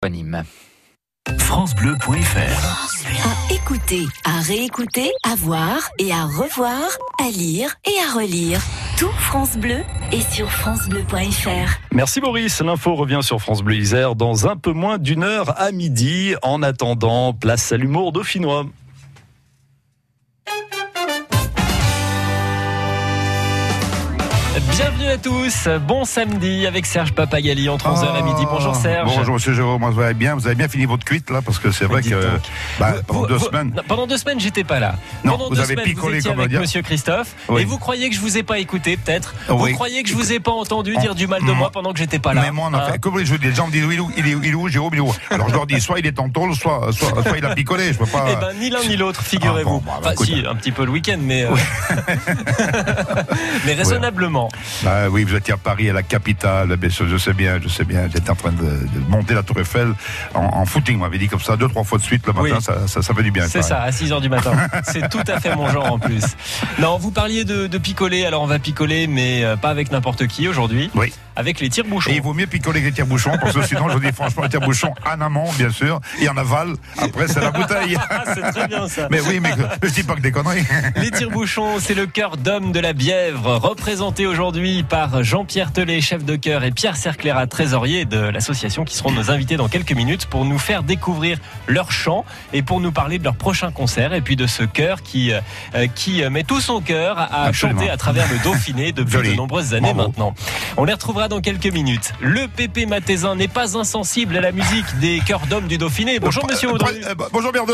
Nîmes. FranceBleu.fr. À écouter, à réécouter, à voir et à revoir, à lire et à relire. Tout France Bleu est sur FranceBleu.fr. Merci Maurice, l'info revient sur France Bleu Isère dans un peu moins d'une heure à midi. En attendant, place à l'humour dauphinois. Bienvenue à tous, bon samedi avec Serge Papagali entre 11h et midi. Bonjour Serge. Bonjour monsieur Jérôme, vous allez bien fini votre cuite là, parce que c'est vrai que pendant 2 semaines. Pendant 2 semaines j'étais pas là. Non, pendant vous 2 avez semaines picolé, vous étiez comme on avec va dire. monsieur Christophe, Oui. et vous croyez que je vous ai pas écouté peut-être. Oui. Vous croyez que je vous ai pas entendu dire du mal de moi pendant que j'étais pas là. Mais moi on a fait, comme les gens me disent il est où Jérôme, il est où. Alors je leur dis soit il est en tôle, soit il a picolé, je peux pas. Eh ben ni l'un ni l'autre, figurez-vous. écoute. Si, un petit peu le week-end, mais mais raisonnablement. Bah oui, vous étiez à Paris, à la capitale, je sais bien, j'étais en train de monter la Tour Eiffel en footing, on m'avait dit comme ça 2-3 fois de suite le matin, Oui. ça fait du bien. C'est ça, à 6h du matin. C'est tout à fait mon genre en plus. Non, vous parliez de picoler, alors on va picoler, mais pas avec n'importe qui aujourd'hui. Oui. Avec les tire-bouchons. Et il vaut mieux picoler que les tire-bouchons, parce que sinon, je vous dis franchement, les tire-bouchons en amont, bien sûr, et en aval, après, c'est la bouteille. C'est très bien ça. Mais oui, mais je dis pas que des conneries. Les tire-bouchons, c'est le chœur d'hommes de la Bièvre, représenté aujourd'hui par Jean-Pierre Tellet, chef de chœur, et Pierre Cerclera, trésorier de l'association, qui seront nos invités dans quelques minutes pour nous faire découvrir leur chant et pour nous parler de leur prochain concert et puis de ce chœur qui met tout son cœur à Absolument. chanter à travers le Dauphiné depuis Joli. de nombreuses années Bravo. maintenant. On les retrouvera dans quelques minutes. Le Pépé Matézin n'est pas insensible à la musique des chœurs d'hommes du Dauphiné. Bonjour monsieur Audrey. Bonjour Merdeux.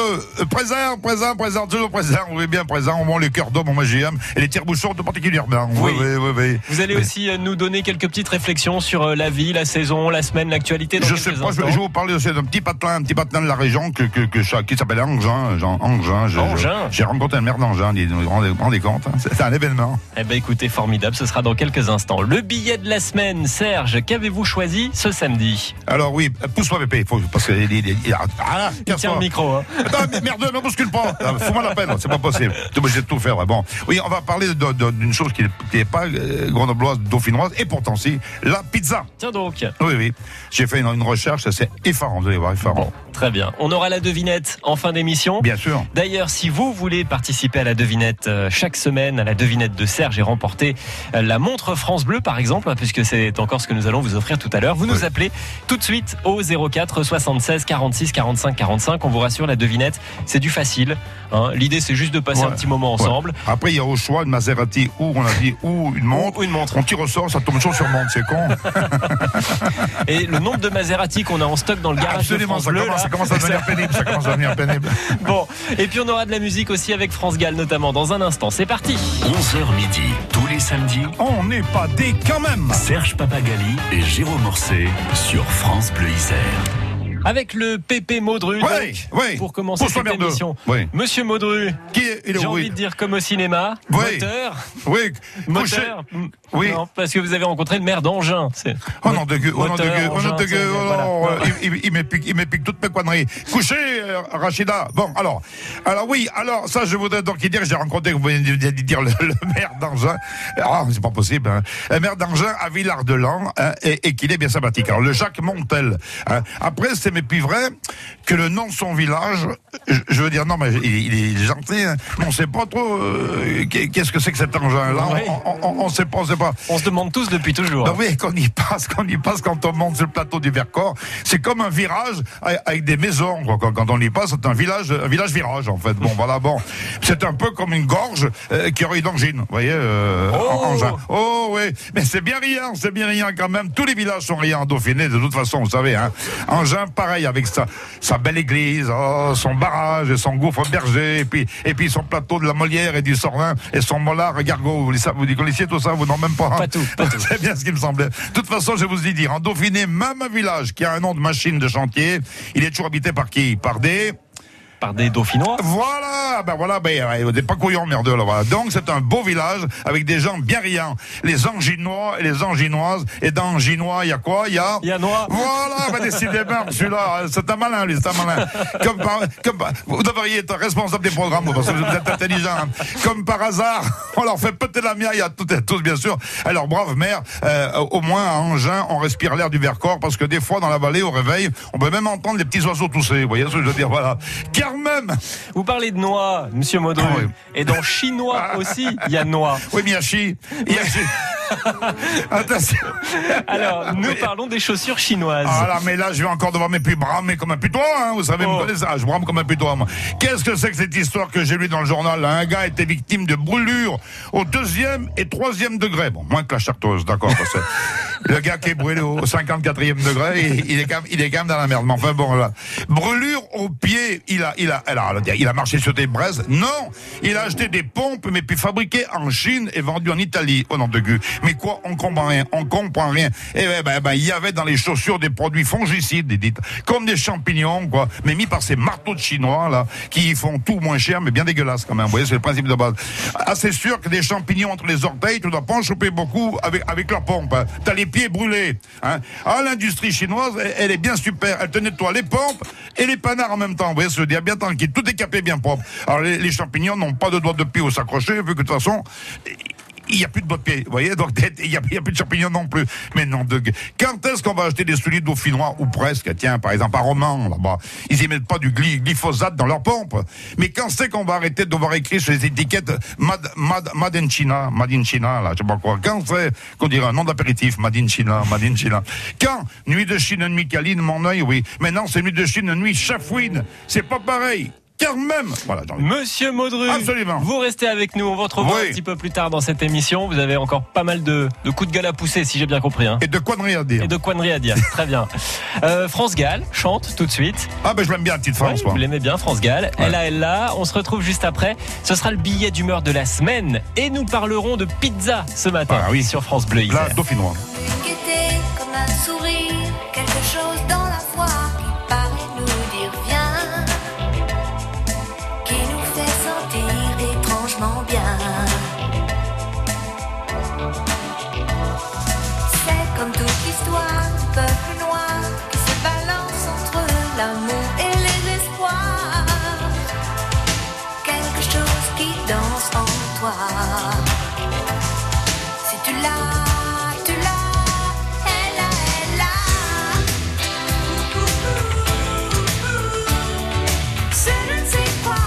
Présent, toujours présent. Oui, bien présent. On les cœurs d'homme, moi j'aime. Et les tire-bouchons tout particulièrement. Oui. Oui. Vous allez aussi nous donner quelques petites réflexions sur la vie, la saison, la semaine, l'actualité dans Je quelques sais pas, je instants. vais vous parler aussi d'un petit patelin de la région qui s'appelle Angin. Angin. J'ai rencontré un maire d'Angin, vous vous rendez compte, hein, c'est un événement. Eh ben écoutez, formidable, ce sera dans quelques instants. Le billet de la semaine, Serge, qu'avez-vous choisi ce samedi? Alors oui, pousse-moi Pépé, parce que Il tient le micro, hein. Attends, mais merde, ne bouscule pas. Fous-moi la peine, c'est pas possible. T'es obligé de tout faire. Bon, oui, on va parler d'une chose qui n'est pas grenobloise, dauphinoise, et pourtant si, la pizza. Tiens donc. Oui. J'ai fait une recherche, c'est effarant, vous allez voir, effarant. Bon, très bien. On aura la devinette en fin d'émission. Bien sûr. D'ailleurs, si vous voulez participer à la devinette chaque semaine, à la devinette de Serge et remporter la montre France Bleu, par exemple, puisque c'est encore ce que nous allons vous offrir tout à l'heure, vous nous appelez tout de suite au 04 76 46 45 45. On vous rassure, la devinette, c'est du facile. Hein. L'idée, c'est juste de passer un petit moment ensemble. Après, il y a au choix une Maserati ou on a dit ou une montre. Ou une montre. On tire au sort, ça tombe toujours sur montre, c'est con. Et le nombre de Maserati qu'on a en stock dans le garage Absolument, de France Bleu, ça commence à devenir pénible. Bon, et puis on aura de la musique aussi avec France Gall notamment dans un instant. C'est parti. 11h midi, tous les samedis, On n'est pas des quand même. Serge Papagali et Jérôme Orset sur France Bleu Isère. Avec le Pépé Maudru, Oui. pour commencer Pousse-toi, cette merdeux. émission. Oui. Monsieur Maudru, Qui est, il est j'ai où, envie oui. de dire comme au cinéma, Oui. moteur. Couché. Oui. Non, parce que vous avez rencontré le maire d'Angin. Oh non, de gueule, Moteur, engin, il m'épique toutes mes conneries. Couché, Rachida. Bon, alors ça, je voudrais donc dire, j'ai rencontré, vous venez de dire le maire d'Angin. Ah, c'est pas possible, hein. Le maire d'Angin à Villard-de-Lans, hein, et qu'il est bien sympathique. Alors, le Jacques Montel, hein. Après, c'est mais puis vrai que le nom de son village, je veux dire, non, mais il est gentil, hein, mais on sait pas trop, qu'est-ce que c'est que cet engin-là. Oui. On sait pas. On se demande tous depuis toujours. Ben oui, qu'on y passe quand on monte sur le plateau du Vercors. C'est comme un virage avec des maisons, quoi. Quand on y passe, c'est un village virage, en fait. Bon, voilà, bon. C'est un peu comme une gorge qui aurait une angine, vous voyez, Angin. Oh, oui. Mais c'est bien rien quand même. Tous les villages sont riants en Dauphiné, de toute façon, vous savez, hein. Angin, pareil, avec sa belle église, son barrage et son gouffre berger, et puis son plateau de la Molière et du Sornin, et son mollard Gargot. Vous connaissiez tout ça? Vous n'en même pas. Pas tout. C'est bien ce qui me semblait. De toute façon, je vous ai dit, en Dauphiné, même un village qui a un nom de machine de chantier, il est toujours habité par qui? Par des par des Dauphinois. Voilà, on n'est pas couillons, merdeux, là, voilà. Donc, c'est un beau village avec des gens bien riants. Les Anginois et les Anginoises. Et dans Anginois, il y a quoi? Il y a Noix. Voilà, décidément, celui-là, c'est un malin, lui, c'est un malin. Vous devriez être responsable des programmes, parce que vous êtes intelligent. Hein. Comme par hasard, on leur fait péter la miaille à toutes et tous, bien sûr. Alors, brave mère, au moins, à Angers, on respire l'air du Vercors, parce que des fois, dans la vallée, au réveil, on peut même entendre les petits oiseaux tousser. Vous voyez ce que je veux dire? Voilà. Car même. Vous parlez de noix, monsieur Modru. Ah, oui. Et dans chinois aussi, il y a noix. Oui, Miyashi. Attention. Alors, nous parlons des chaussures chinoises. Ah là, mais là, je vais encore devoir bramer comme un putois, hein, vous savez, me connaissez, je brame comme un putois, moi. Qu'est-ce que c'est que cette histoire que j'ai lue dans le journal? Un gars était victime de brûlures au 2e et 3e degré. Bon, moins que la chartreuse, d'accord, parce que le gars qui est brûlé au 54e degré, il est quand même dans la merde. Mais enfin, bon, là. Brûlure au pied, il a marché sur des braises. Non! Il a acheté des pompes, mais puis fabriquées en Chine et vendues en Italie, au nom de Dieu. Mais quoi, on comprend rien. Et il y avait dans les chaussures des produits fongicides, dites, comme des champignons, quoi, mais mis par ces marteaux de chinois, là, qui font tout moins cher, mais bien dégueulasse quand même. Vous voyez, c'est le principe de base. Ah, c'est sûr que des champignons entre les orteils, tu dois pas en choper beaucoup avec leur pompe. Hein. T'as les pieds brûlés. Hein. Ah, l'industrie chinoise, elle est bien super. Elle te nettoie les pompes et les panards en même temps. Vous voyez, se dire bien tranquille. Tout est capé bien propre. Alors, les champignons n'ont pas de doigts de pied où s'accrocher, vu que de toute façon, il n'y a plus de bottes de pied, vous voyez, donc il n'y a plus de champignons non plus. Mais non, quand est-ce qu'on va acheter des souliers dauphinois, ou presque, tiens, par exemple, à Romans, là-bas, ils y mettent pas du glyphosate dans leurs pompes. Mais quand c'est qu'on va arrêter de devoir écrire sur les étiquettes Made in China, là, je sais pas quoi. Quand c'est qu'on dirait un nom d'apéritif, Made in China. Quand nuit de Chine, nuit câline, mon œil, oui. Maintenant, c'est nuit de Chine, nuit chafouine. C'est pas pareil. Car même, voilà. Monsieur Modru, absolument. Vous restez avec nous. On vous retrouvera un petit peu plus tard dans cette émission. Vous avez encore pas mal de coups de gueule à pousser, si j'ai bien compris. Hein. Et de conneries à dire. Très bien. France Gall chante tout de suite. Ah ben je l'aime bien, la petite France. Vous l'aimez bien, France Gall. Ouais. Elle. On se retrouve juste après. Ce sera le billet d'humeur de la semaine. Et nous parlerons de pizza ce matin sur France Bleu Isère. La Dauphinois. Comme un sourire, quelque chose dans la voix qui paraît nous dire viens. Étrangement bien. C'est comme toute l'histoire du peuple noir qui se balance entre l'amour et les espoirs. Quelque chose qui danse en toi. Si tu l'as, tu l'as, elle a. C'est je ne sais quoi.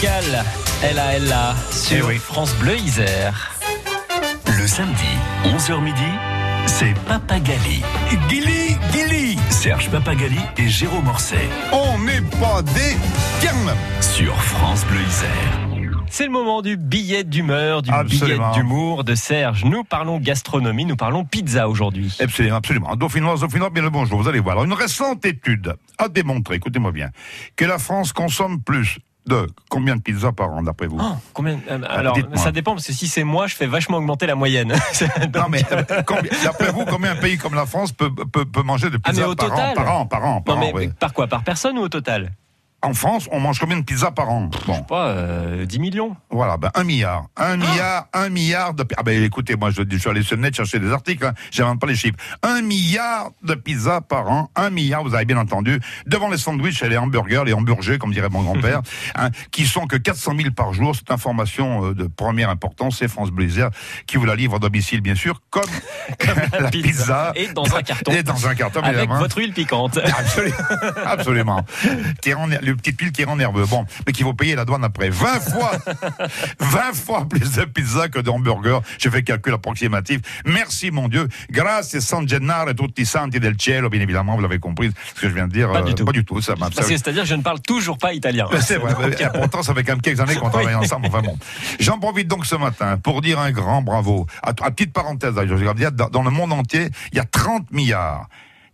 Pascal, Ella sur France Bleu Isère. Le samedi, 11h midi, c'est Papagali. Gilly, Serge Papagali et Jérôme Morset. on n'est pas des termes. Sur France Bleu Isère. C'est le moment du billet d'humeur, du Absolument. billet d'humour de Serge. Nous parlons gastronomie, nous parlons pizza aujourd'hui. Absolument. Dauphinois, bien le bonjour. Vous allez voir. Alors, une récente étude a démontré, écoutez-moi bien, que la France consomme plus de combien de pizzas par an, d'après vous? Oh, combien alors, dites-moi. ça dépend, parce que si c'est moi, je fais vachement augmenter la moyenne. Non, mais d'après vous, combien un pays comme la France peut manger de pizzas mais au total par an, Non, mais oui. par quoi? Par personne ou au total? En France, on mange combien de pizzas par an? Bon, Pas 10 millions. voilà, 1 milliard. 1 milliard de... Ah ben écoutez, moi je suis allé sur le net chercher des articles, hein, j'invente pas les chiffres. 1 milliard de pizzas par an, 1 milliard, vous avez bien entendu, devant les sandwichs et les hamburgers, les hamburgers, comme dirait mon grand-père, hein, qui sont que 400 000 par jour. Cette information de première importance, c'est France Bleu Isère qui vous la livre à domicile, bien sûr, comme la pizza. Et dans un carton. Et dans un carton, Avec évidemment. votre huile piquante. Absolument. Le petit huile qui rend nerveux. Bon, mais qui vaut payer la douane après. 20 fois plus de pizza que de hamburgers. J'ai fait calcul approximatif. Merci, mon Dieu. Grazie San Gennaro tutti santi del cielo. Bien évidemment, vous l'avez compris, ce que je viens de dire. Pas du tout. Pas du tout. Ça m'a. C'est-à-dire que je ne parle toujours pas italien. C'est vrai. Pourtant, ça fait quand même quelques années qu'on travaille ensemble. Enfin bon. J'en profite donc ce matin pour dire un grand bravo. À petite parenthèse, je regarde, dans le monde entier, il y a 30 milliards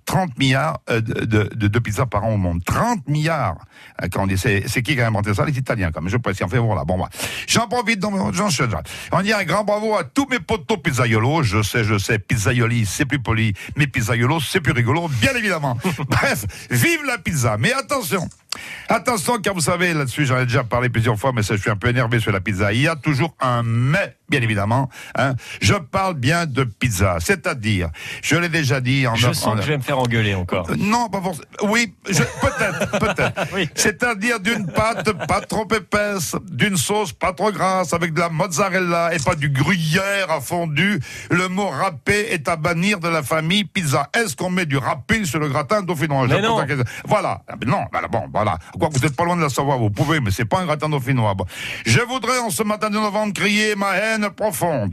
de pizzas par an au monde. 30 milliards. Quand on dit, c'est qui a inventé ça? Les Italiens, quand même. Je précise. Enfin, voilà. Bon, bah. J'en profite, on dit un grand bravo à tous mes potos pizzaiolos. Je sais, pizzaioli, c'est plus poli, mais pizzaiolos, c'est plus rigolo, bien évidemment. Bref, vive la pizza. Mais attention, car vous savez, là-dessus, j'en ai déjà parlé plusieurs fois, mais ça, je suis un peu énervé sur la pizza. Il y a toujours un mais, bien évidemment, hein. Je parle bien de pizza. C'est-à-dire, je l'ai déjà dit Je sens que je vais me faire engueuler encore. Non, pas forcément. Oui, peut-être. Oui. C'est-à-dire d'une pâte pas trop épaisse, d'une sauce pas trop grasse, avec de la mozzarella et pas du gruyère à fondu. Le mot râpé est à bannir de la famille pizza. Est-ce qu'on met du râpé sur le gratin dauphinois? Mais non. Voilà. Non, voilà. Quoi, vous n'êtes pas loin de la savoir, vous pouvez, mais c'est pas un gratin dauphinois. Bon. Je voudrais, en ce matin de novembre, crier ma haine profonde.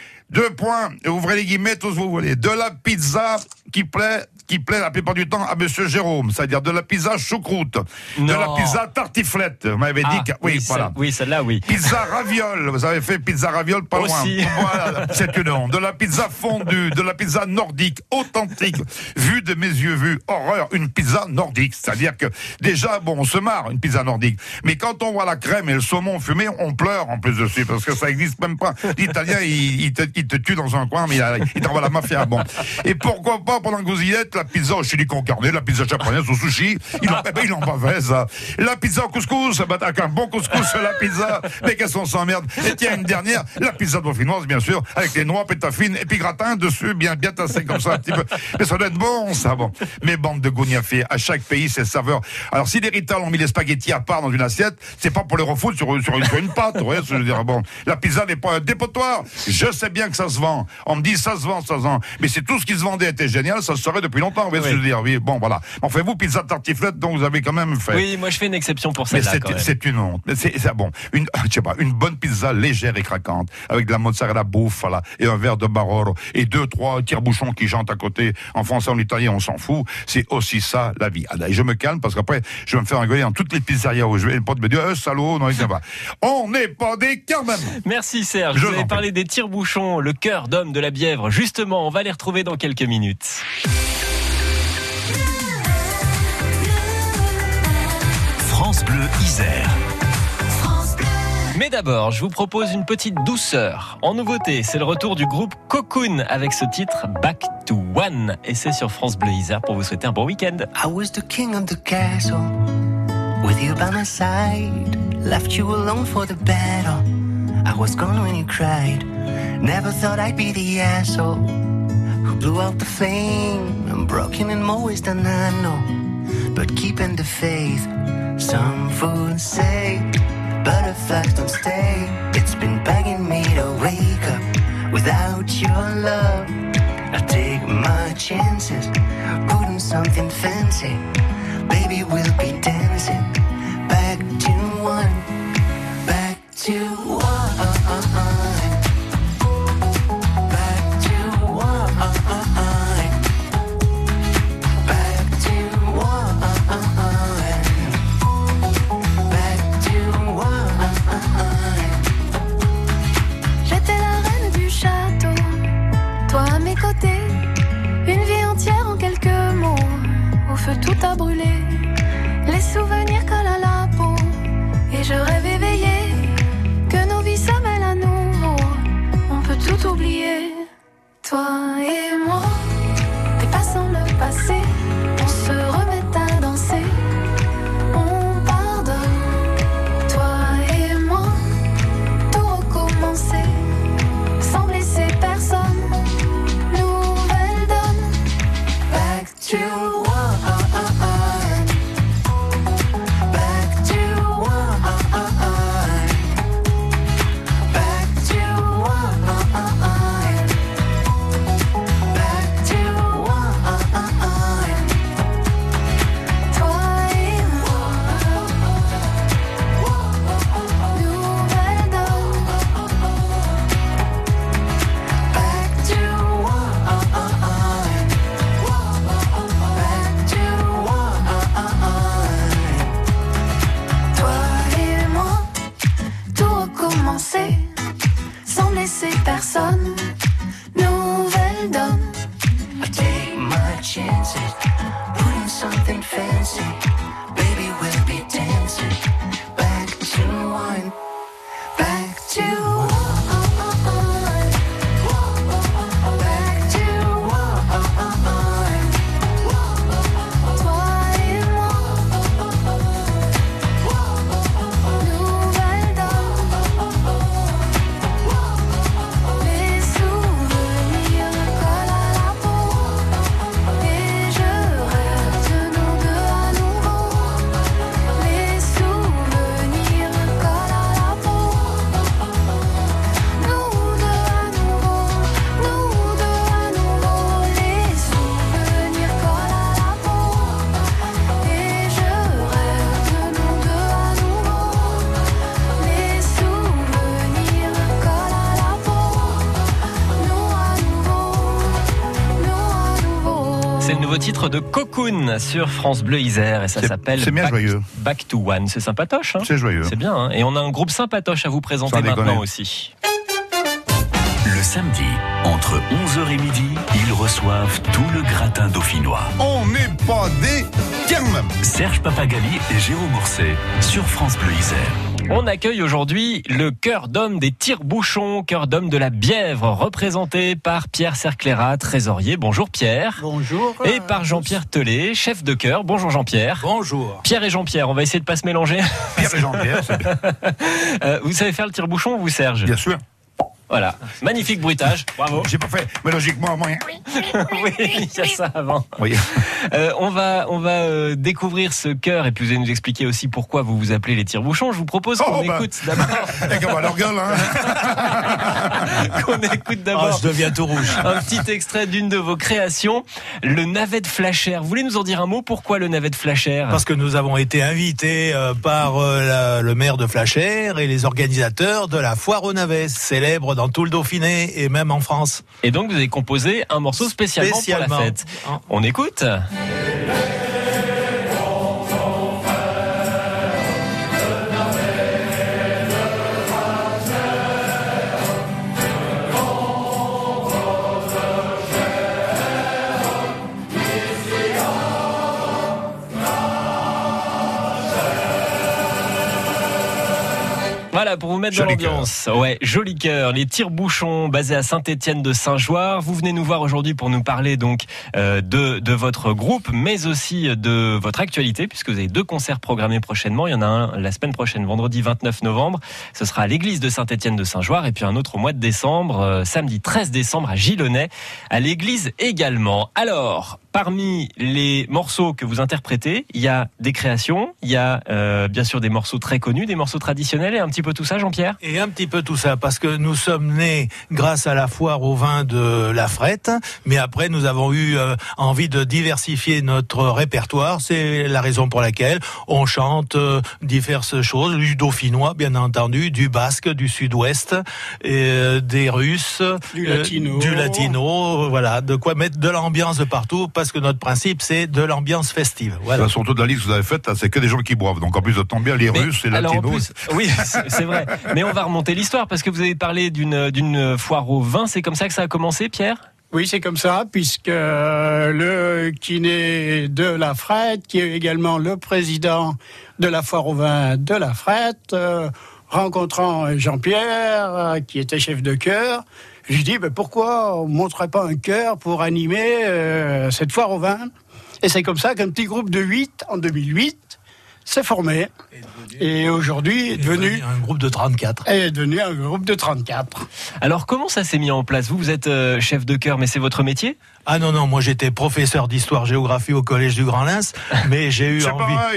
2 points, ouvrez les guillemets, tous vous voulez. De la pizza qui plaît la plupart du temps à Monsieur Jérôme, c'est-à-dire de la pizza choucroute, de la pizza tartiflette. Vous m'avez dit que voilà. Celle-là, oui. Pizza raviole, vous avez fait pizza raviole pas Aussi. loin. Voilà, c'est une honte. De la pizza fondue, de la pizza nordique, authentique, vue de mes yeux vus, horreur, une pizza nordique. C'est-à-dire que déjà, bon, on se marre, une pizza nordique. Mais quand on voit la crème et le saumon fumé, on pleure en plus dessus, parce que ça existe même pas. L'Italien, il te tue dans un coin, mais il t'envoie la mafia. Bon. Et pourquoi pas, pendant que vous y êtes, la pizza au chili con carne, la pizza japonaise au sushi, il en pas fait, ça. La pizza au couscous, avec un bon couscous sur la pizza, mais qu'est-ce qu'on s'emmerde. Et tiens, une dernière, la pizza dauphinoise, bien sûr, avec les noix, pétafines, et puis gratin dessus, bien tassé comme ça, un petit peu. Mais ça doit être bon, ça, bon. Mais bande de gougnafiers, à chaque pays, ses saveurs. Alors, si les Rital ont mis les spaghettis à part dans une assiette, c'est pas pour les refouler sur une pâte, vous voyez ce que je veux dire. Bon, la pizza n'est pas un dépotoir. Je sais bien que ça se vend. On me dit, ça se vend. Mais c'est tout ce qui se vendait était génial, ça se saurait depuis longtemps, vous voyez ce que je veux dire. Oui, bon, voilà. Enfin, vous, pizza tartiflette, dont vous avez quand même fait. Oui, moi je fais une exception pour celle-là. Mais c'est une honte. C'est bon. Une bonne pizza légère et craquante, avec de la mozzarella bufala et un verre de Barolo et 2-3 tire-bouchons qui chantent à côté. En français, en italien, on s'en fout. C'est aussi ça, la vie. Et je me calme parce qu'après, je vais me faire engueuler dans toutes les pizzerias où je vais. Les potes me disent, salaud, non, ça va. On n'est pas des quand même. Merci Serge. Vous avez parlé des tire-bouchons, le cœur d'homme de la Bièvre. Justement, on va les retrouver dans quelques minutes. France Bleu Isère. Mais d'abord, je vous propose une petite douceur. En nouveauté, c'est le retour du groupe Cocoon avec ce titre Back to One. Et c'est sur France Bleu Isère pour vous souhaiter un bon week-end. I was the king of the castle, with you by my side. Left you alone for the battle. I was gone when you cried. Never thought I'd be the asshole who blew out the flame. I'm broken in more ways than I know, but keeping the faith. Some fools say butterflies don't stay. It's been begging me to wake up without your love. I take my chances, put in something fancy. Baby, we'll be dancing back to one. titre de Cocoon sur France Bleu Isère et ça s'appelle c'est bien joyeux. Back to One. C'est sympatoche. Hein, c'est joyeux. C'est bien. Hein, et on a un groupe sympatoche à vous présenter maintenant aussi. Le samedi, entre 11h et midi, ils reçoivent tout le gratin dauphinois. On n'est pas des... Tiens même. Serge Papagali et Jérôme Ourset sur France Bleu Isère. On accueille aujourd'hui le chœur d'hommes des Tire-Bouchons, chœur d'hommes de la Bièvre, représenté par Pierre Cerclera, trésorier. Bonjour Pierre. Bonjour. Et par Jean-Pierre Tellet, chef de chœur. Bonjour Jean-Pierre. Bonjour. Pierre et Jean-Pierre, on va essayer de pas se mélanger. Pierre et Jean-Pierre, c'est bien. Vous savez faire le tire-bouchon, vous Serge ? Bien sûr. Voilà, magnifique bruitage, bravo. J'ai pas fait, mais logiquement, moi. Oui, il y a ça avant. Oui. On va découvrir ce chœur et puis vous allez nous expliquer aussi pourquoi vous vous appelez les Tire-Bouchons. Je vous propose qu'on écoute d'abord. leur gueule, Qu'on écoute d'abord. Je deviens tout rouge. Un petit extrait d'une de vos créations, le Navet de Flachère. Vous voulez nous en dire un mot ? Pourquoi le Navet de Flachère ? Parce que nous avons été invités par le maire de Flachère et les organisateurs de la foire aux navets, célèbre dans tout le Dauphiné et même en France. Et donc vous avez composé un morceau spécialement pour la fête. On écoute ? Voilà, pour vous mettre dans l'ambiance. Ouais, joli cœur. Les Tire-Bouchons, basés à Saint-Étienne de Saint-Joire. Vous venez nous voir aujourd'hui pour nous parler donc de votre groupe, mais aussi de votre actualité, puisque vous avez 2 concerts programmés prochainement. Il y en a un la semaine prochaine, vendredi 29 novembre. Ce sera à l'église de Saint-Étienne de Saint-Joire. Et puis un autre au mois de décembre, samedi 13 décembre à Gilonnet, à l'église également. Alors, parmi les morceaux que vous interprétez, il y a des créations, il y a bien sûr des morceaux très connus, des morceaux traditionnels et un petit peu tout ça, Jean-Pierre ? Et un petit peu tout ça, parce que nous sommes nés grâce à la foire au vin de la Frette, mais après nous avons eu envie de diversifier notre répertoire. C'est la raison pour laquelle on chante diverses choses, du dauphinois bien entendu, du basque, du sud-ouest, des russes, du latino, voilà, de quoi mettre de l'ambiance de partout, parce que notre principe c'est de l'ambiance festive. Voilà. Sur toute la liste que vous avez faite, c'est que des gens qui boivent. Donc en plus, ça tombe bien, les Russes et les Latinos. Oui, c'est vrai. Mais on va remonter l'histoire parce que vous avez parlé d'une foire au vin. C'est comme ça que ça a commencé, Pierre ? Oui, c'est comme ça, puisque le kiné de la Frette, qui est également le président de la foire au vin de la Frette, rencontrant Jean-Pierre, qui était chef de chœur, je lui dis pourquoi on ne monterait pas un chœur pour animer cette foire au vin ? Et c'est comme ça qu'un petit groupe de 8, en 2008, s'est formé. Et aujourd'hui est devenu un groupe de 34. Et est devenu un groupe de 34. Alors comment ça s'est mis en place ? Vous êtes chef de chœur, mais c'est votre métier ? Ah non, moi j'étais professeur d'histoire-géographie au collège du Grand Lens, mais j'ai eu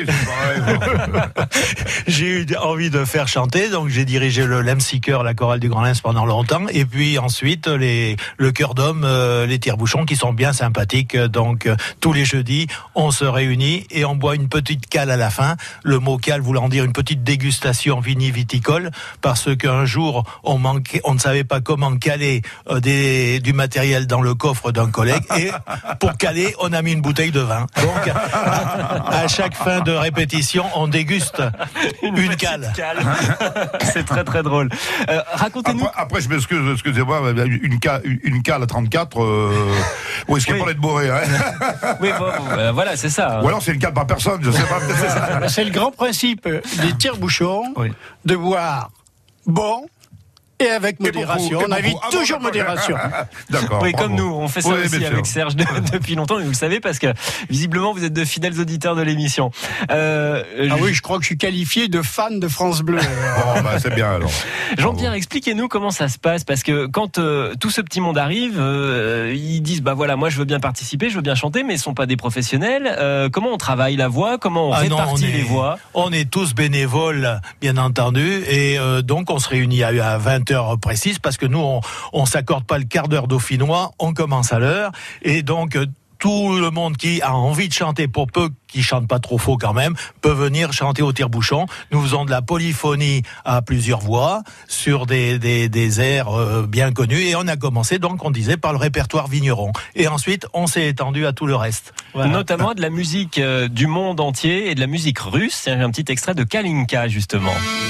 j'ai eu envie de faire chanter, donc j'ai dirigé le Lemsy Chœur, la chorale du Grand Lens pendant longtemps, et puis ensuite le chœur d'hommes, les Tire-Bouchons, qui sont bien sympathiques, donc tous les jeudis, on se réunit et on boit une petite cale à la fin, le mot cale voulant dire une petite dégustation vini-viticole, parce qu'un jour on ne savait pas comment caler du matériel dans le coffre d'un collègue, et pour caler, on a mis une bouteille de vin. Donc, à chaque fin de répétition, on déguste une cale. C'est très très drôle. Racontez-nous. Après, je m'excuse, excusez-moi, une cale à 34, où est-ce qu'il parlait de bourré, hein? Oui, voilà, c'est ça. Ou alors c'est une cale par personne, je sais pas. C'est ça. C'est le grand principe des Tire-Bouchons, de boire bon. Et avec modération, on invite toujours modération. D'accord. Oui, comme nous, on fait ça aussi avec Serge depuis longtemps, et vous le savez, parce que visiblement vous êtes de fidèles auditeurs de l'émission. Oui, je crois que je suis qualifié de fan de France Bleu. C'est bien alors. Jean-Pierre, expliquez-nous comment ça se passe, parce que quand tout ce petit monde arrive, ils disent voilà, moi je veux bien participer, je veux bien chanter, mais ils sont pas des professionnels. Comment on travaille la voix, comment on répartit les voix? On est tous bénévoles, bien entendu, et donc on se réunit à 20 heures précises, parce que nous on s'accorde pas le quart d'heure dauphinois, on commence à l'heure, et donc tout le monde qui a envie de chanter, pour peu qui chante pas trop faux quand même, peut venir chanter au tire-bouchon. Nous faisons de la polyphonie à plusieurs voix sur des airs bien connus, et on a commencé, donc on disait, par le répertoire vigneron, et ensuite on s'est étendu à tout le reste. Voilà. Notamment de la musique du monde entier et de la musique russe. C'est un petit extrait de Kalinka justement.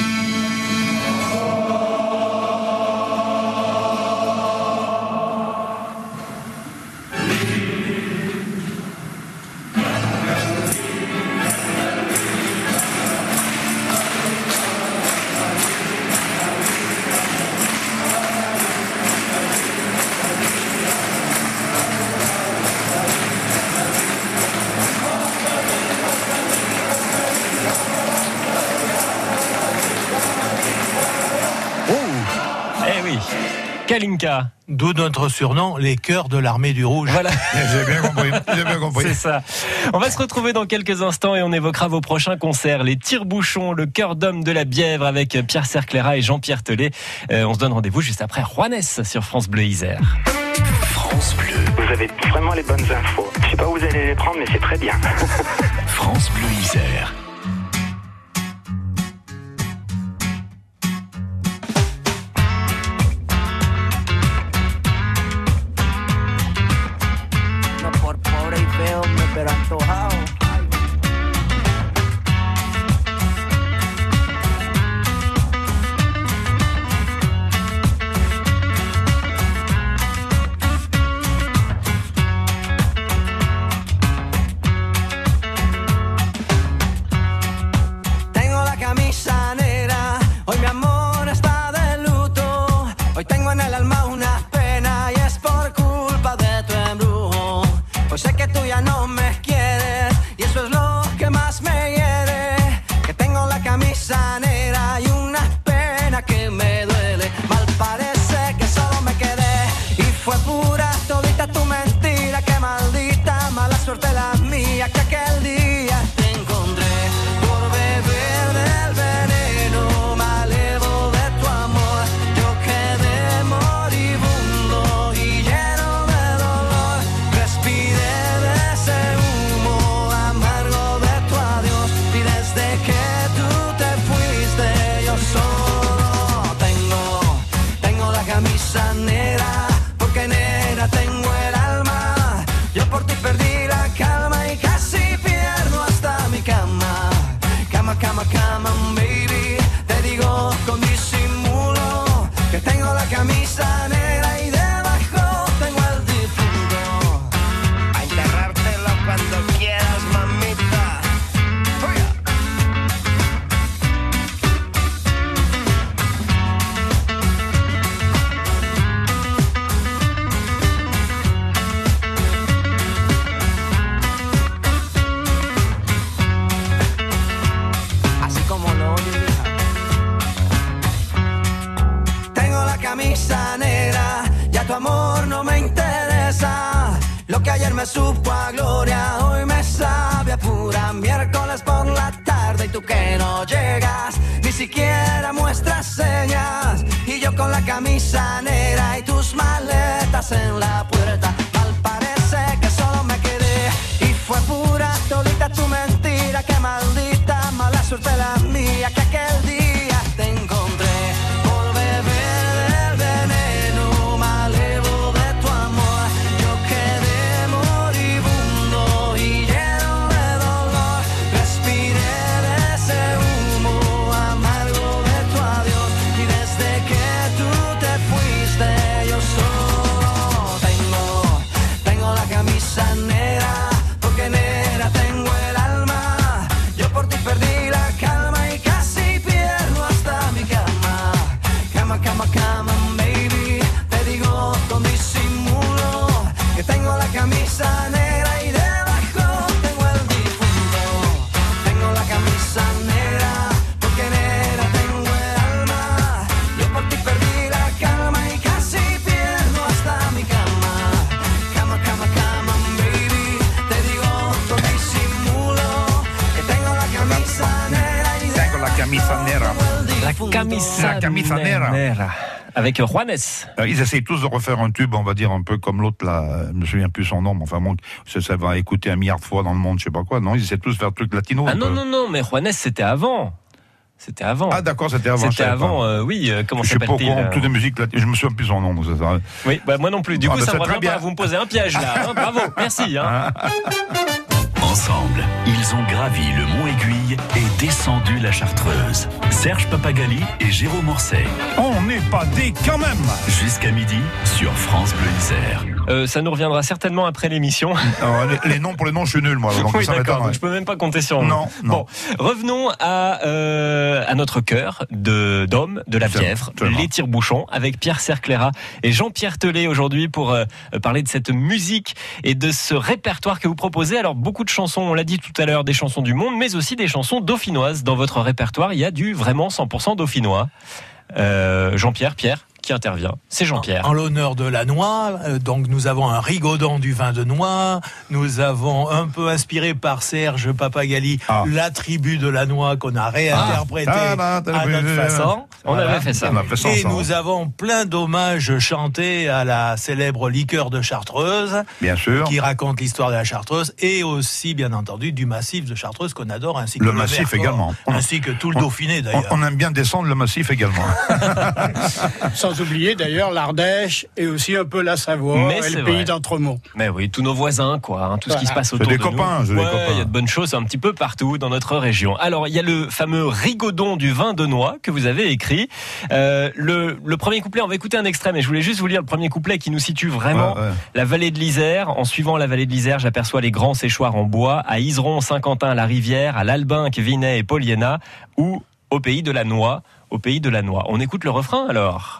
Kalinka. D'où notre surnom, les chœurs de l'armée du rouge. Voilà. J'ai bien compris. C'est ça. On va se retrouver dans quelques instants et on évoquera vos prochains concerts. Les Tire-Bouchons, le Chœur d'Homme de la Bièvre avec Pierre Cerclera et Jean-Pierre Tellet. On se donne rendez-vous juste après Juanes sur France Bleu Isère. France Bleu. Vous avez vraiment les bonnes infos. Je sais pas où vous allez les prendre, mais c'est très bien. France Bleu Isère. Pero antojado. Tengo la camisa negra, hoy mi amor está de luto. Hoy tengo en el alma una pena y es por culpa de tu embrujo. Hoy sé que tú ya no me quieres y eso es lo que más me hiere. Que tengo la camisa negra y una pena que me duele. Mal parece que solo me quedé y fue pura todita tu mentira. Que maldita mala suerte la mía que aquel día te encontré por beber del veneno malevo de tu amor. Yo quedé moribundo y lleno de dolor. Respiré de ese humo amargo de tu adiós y desde que tú te fuiste yo solo tengo la camisa negra, porque negra tengo el alma. Yo por ti perdí la calma y casi pierdo hasta mi cama. Cama, cama, cama, baby. Te digo con disimulo que tengo la camisa negra y debajo tengo el difunto. A enterrártelo cuando quieras, mamita. Así como lo oyes, hija. Tengo la camisa negra, ya tu amor no me interesa. Lo que ayer me supo a gloria, hoy me sabe a pura miércoles por la tarde. Y tú que no llegas, ni siquiera muestras señas. Y yo con la camisa negra y tus maletas en la puerta. Mal parece que solo me quedé y fue pura todita tu mentira. Que maldita mala suerte la mía que aquel día te encontré por beber del veneno malevo de tu amor. Yo quedé moribundo y lleno de dolor. Respiré de ese humo amargo de tu adiós y desde que tú te fuiste yo solo tengo la camisa negra, porque negra tengo el alma. Yo por ti perdí la calma y casi pierdo hasta mi cama. Cama, cama, cama, baby. Te digo con disimulo que tengo la camisa negra y debajo tengo el difunto. Tengo la camisa negra, porque negra tengo el alma. Yo por ti perdí la calma y casi pierdo hasta mi cama. Cama, cama, cama, baby. Te digo con disimulo que tengo la camisa negra y Tengo la camisa negra. La camisa negra. avec Juanes. Ils essayent tous de refaire un tube, on va dire, un peu comme l'autre, là, je me souviens plus son nom, mais enfin bon, ça va écouter 1 milliard de fois dans le monde, je sais pas quoi. Non, ils essaient tous de faire un truc latino. Ah non, mais Juanes, c'était avant. Ah d'accord, c'était avant. C'était avant, oui. Comment je sais pas s'appelle-t-il toutes les musiques latines. Je me souviens plus son nom. Ça. Oui, moi non plus. Du coup, ça me revient bien. pas. Vous me posez un piège là. Bravo, merci. Ensemble, ils ont gravi le Mont Aiguille et descendu la Chartreuse. Serge Papagali et Jérôme Orsay. On n'est pas des quand même. Jusqu'à midi sur France Bleu Isère. Ça nous reviendra certainement après l'émission. Les noms pour les noms, je suis nul, moi. Donc oui, ça d'accord. Donc je peux même pas compter sur vous. Non. Bon, revenons à notre cœur d'homme de la Bièvre, les Tire-Bouchons, avec Pierre Cerclera et Jean-Pierre Tellet aujourd'hui pour parler de cette musique et de ce répertoire que vous proposez. Alors beaucoup de chansons, on l'a dit tout à l'heure, des chansons du monde, mais aussi des chansons dauphinoises. Dans votre répertoire, il y a du vraiment 100% dauphinois. Jean-Pierre, Pierre qui intervient, c'est Jean-Pierre. En l'honneur de la noix, donc nous avons un rigodon du vin de noix, nous avons un peu inspiré par Serge Papagali la tribu de la noix qu'on a réinterprété à notre façon. On avait fait ça. Et nous avons plein d'hommages chantés à la célèbre liqueur de Chartreuse, bien sûr, qui raconte l'histoire de la Chartreuse, et aussi bien entendu du massif de Chartreuse qu'on adore, ainsi que le massif Vercors, également, ainsi que tout le Dauphiné d'ailleurs. On aime bien descendre le massif également. Sans oublier d'ailleurs l'Ardèche et aussi un peu la Savoie et le pays d'Entremont. Mais oui, tous nos voisins, quoi, tout ce qui se passe autour de nous. Il y a de bonnes choses un petit peu partout dans notre région. Alors, il y a le fameux rigodon du vin de noix que vous avez écrit. Le premier couplet, on va écouter un extrait, mais je voulais juste vous lire le premier couplet qui nous situe vraiment la vallée de l'Isère. En suivant la vallée de l'Isère, j'aperçois les grands séchoirs en bois, à Iseron, Saint-Quentin, la Rivière, à l'Albinque, Vinay et Poliena, ou au pays de la noix. Au pays de la noix. On écoute le refrain alors.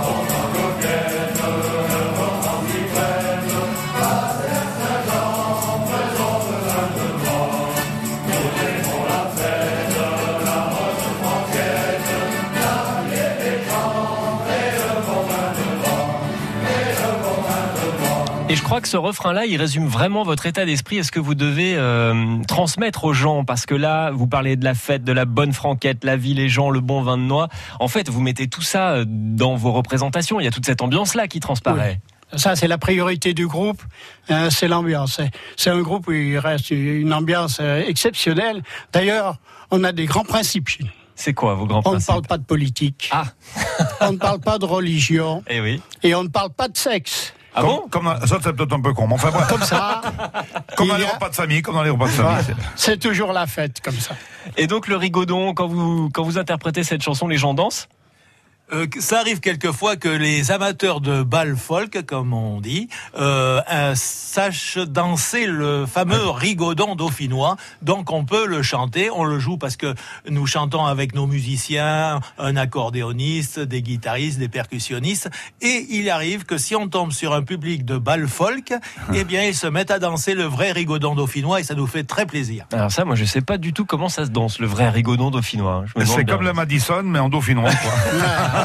Et je crois que ce refrain-là, il résume vraiment votre état d'esprit. Est-ce que vous devez transmettre aux gens? Parce que là, vous parlez de la fête, de la bonne franquette, la vie, les gens, le bon vin de noix. En fait, vous mettez tout ça dans vos représentations. Il y a toute cette ambiance-là qui transparaît. Oui. Ça, c'est la priorité du groupe, c'est l'ambiance. C'est un groupe où il reste une ambiance exceptionnelle. D'ailleurs, on a des grands principes chez nous. C'est quoi vos grands principes? On ne parle pas de politique. On ne parle pas de religion. Et oui. Et on ne parle pas de sexe. Ah bon? Ça, c'est peut-être un peu con. Enfin, bref. Comme ça. Comme dans les repas de famille, C'est toujours la fête, comme ça. Et donc, le rigodon, quand vous interprétez cette chanson, les gens dansent? Ça arrive quelquefois que les amateurs de bal folk, comme on dit, sachent danser le fameux rigodon dauphinois. Donc on peut le chanter, on le joue parce que nous chantons avec nos musiciens, un accordéoniste, des guitaristes, des percussionnistes. Et il arrive que si on tombe sur un public de bal folk, eh bien ils se mettent à danser le vrai rigodon dauphinois et ça nous fait très plaisir. Alors ça, moi je sais pas du tout comment ça se danse, le vrai rigodon dauphinois. C'est comme le Madison, mais en dauphinois, quoi.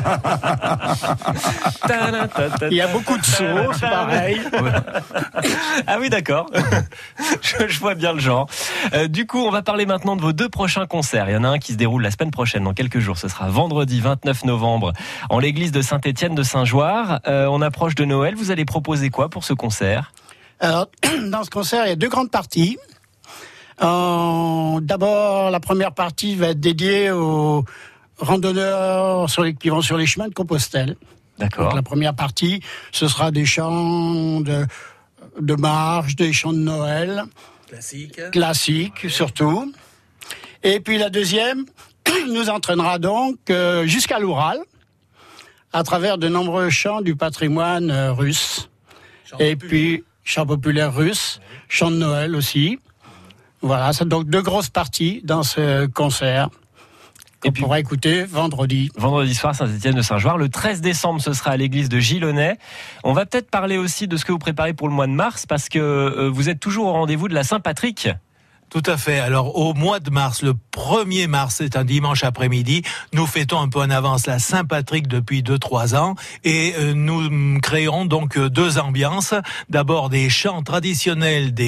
Il y a beaucoup de sauts, c'est pareil. Ah oui, d'accord. Je vois bien le genre. Du coup, on va parler maintenant de vos 2 prochains concerts. Il y en a un qui se déroule la semaine prochaine, dans quelques jours. Ce sera vendredi 29 novembre en l'église de Saint-Étienne de Saint-Joire. On approche de Noël. Vous allez proposer quoi pour ce concert? Alors, dans ce concert, il y a 2 grandes parties. D'abord, la première partie va être dédiée aux randonneurs qui vont sur les chemins de Compostelle. D'accord. Donc la première partie, ce sera des chants de marche, des chants de Noël. Classiques surtout. Et puis la deuxième nous entraînera donc jusqu'à l'Oural, à travers de nombreux chants du patrimoine russe. Puis chants populaires russes, chants de Noël aussi. Voilà, c'est donc 2 grosses parties dans ce concert. Et puis, on pourra écouter vendredi. Vendredi soir, Saint-Étienne de Saint-Joire. Le 13 décembre, ce sera à l'église de Gilonnet. On va peut-être parler aussi de ce que vous préparez pour le mois de mars, parce que vous êtes toujours au rendez-vous de la Saint-Patrick. Tout à fait. Alors, au mois de mars, le 1er mars, c'est un dimanche après-midi, nous fêtons un peu en avance la Saint-Patrick depuis 2-3 ans et nous créerons donc 2 ambiances. D'abord, des chants traditionnels des